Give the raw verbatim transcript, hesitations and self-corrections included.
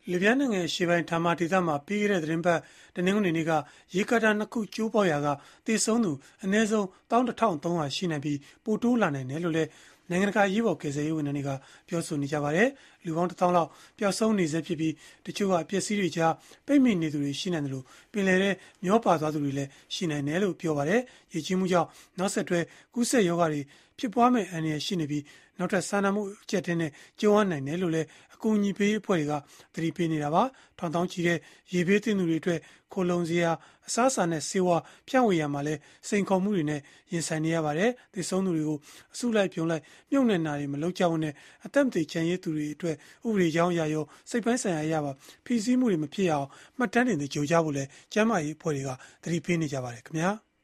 လီဗျားနိုင်ငံရှေ့ပိုင်းဒါမာဒေသမှာပြီးခဲ့တဲ့သတင်းပတ်တနင်္ဂနွေနေ့ကရေကာတာနှစ်ခုကျိုးပေါက်ရာကသေဆုံးသူအနည်းဆုံး၁၁,၃၀၀ ရှိနိုင်ပြီးပိုတိုးလာနိုင်တယ်လို့လည်းနိုင်ငံတကာအရေးပေါ်ကယ်ဆယ်ရေးဝန်ထမ်းတွေကပြောဆိုနေကြပါတယ်။လူပေါင်းတစ်သောင်းလောက်ပျောက်ဆုံးနေဆဲဖြစ်ပြီးတချို့ကပျက်စီးတွေကြားပိတ်မိနေသူတွေရှိနိုင်တယ်လို့ပင်လယ်ထဲမျောပါသွားသူတွေလည်းရှိနိုင်တယ်လို့ပြောပါတယ်။ရေကြီးမှုကြောင့်နောက်ဆက်တွဲကူးစက်ရောဂါတွေဖြစ်ပွားမဲ့အန္တရာယ်ရှိနေပြီးနောက်ထပ်စာနာမှုအကျပ်အတည်းနဲ့ကြုံရနိုင်တယ်လို့လည်းအကူအညီပေးအဖွဲ့တွေကသတိပေးနေတာပါ။ထောင်တောင်းချီတဲ့ရေဘေးသင့်သူတွေအတွက်ခိုလုံစရာအစားအစာနဲ့ဆေးဝါးဖြန့်ဝေရမှာလဲစိန်ခေါ်မှုတွေနဲ့ရင်ဆိုင်နေရပါတယ်။သေဆုံးသူတွေကိုအစုလိုက်ပြုံလိုက်မြုပ်နှံတာတွေမလုပ်ကြဘူးနဲ့အသက်မသေချမ်းရေးသူတွေအတွက်ဥပဒေကြောင်းအရာရောစိတ်ပိုင်းဆိုင်ရာအရာပါဖိစီးမှုတွေမဖြစ်အောင်မှတ်တမ်းတင်ကြိုကြဖို့လဲကျန်းမာရေးအဖွဲ့တွေကသတိပေးနေကြပါတယ်ခင်ဗျာ။